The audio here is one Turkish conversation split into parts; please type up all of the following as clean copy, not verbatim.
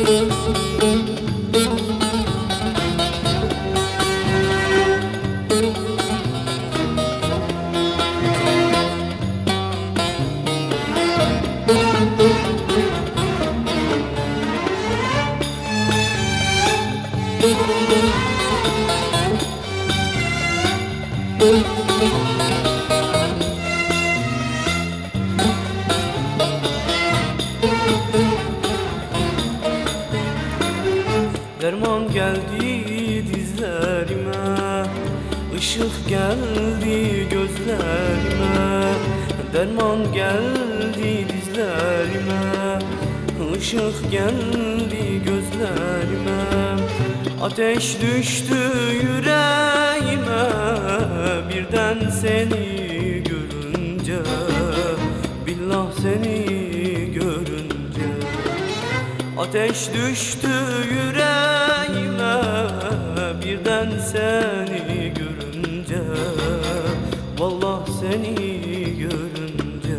Derman geldi dizlerime, ışık geldi gözlerime. Derman geldi dizlerime, ışık geldi gözlerime. Ateş düştü yüreğime, birden seni görünce, billah seni görünce. Ateş düştü yüreğime, birden seni görünce, vallah seni görünce.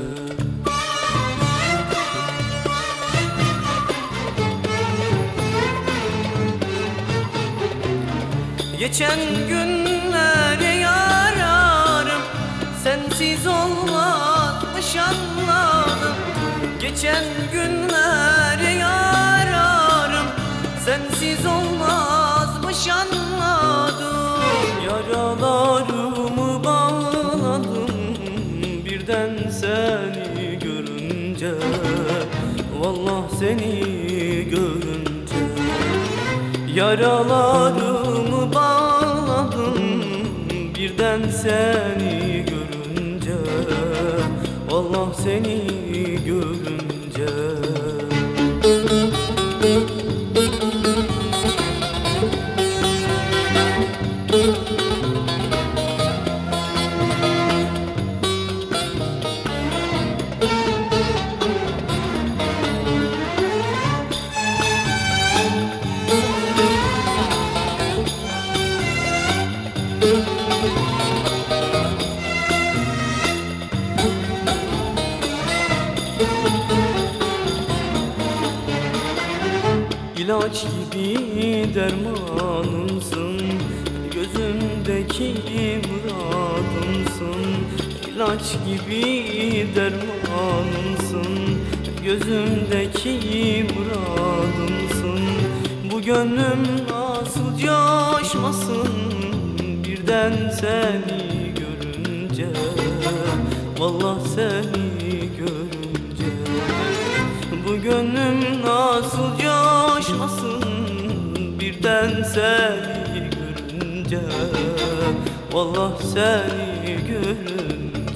Geçen günlere yararım, sensiz olmazmış anladım. Geçen günlere yararım, sensiz olmazmış anladım. Yaralarımı bağladım, birden seni görünce, vallah seni görünce. Yaralarımı bağladım, birden seni görünce, vallah seni görünce. İlaç gibi dermanımsın, gözümdeki muradımsın. İlaç gibi dermanımsın, gözümdeki muradımsın. Bu gönlüm nasıl coşmasın, birden seni görünce, vallah seni görünce. Bu gönlüm nasıl coşmasın, birden seni görünce, vallah seni görünce.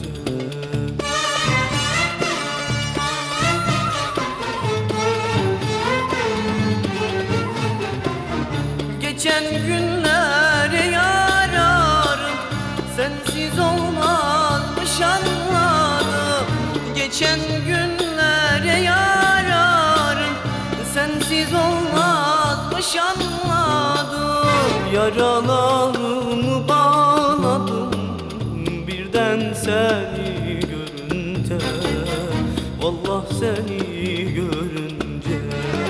Geçen günlere yararım, sensiz olmazmış anladım. Geçen günlere yararım, sensiz olmazmış anladım. Yaralarımı bağladım, birden seni görünce, vallah seni görünce.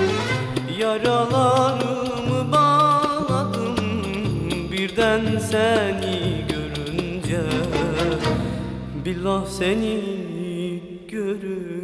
Yaralarımı bağladım, birden seni görünce, billah seni görünce.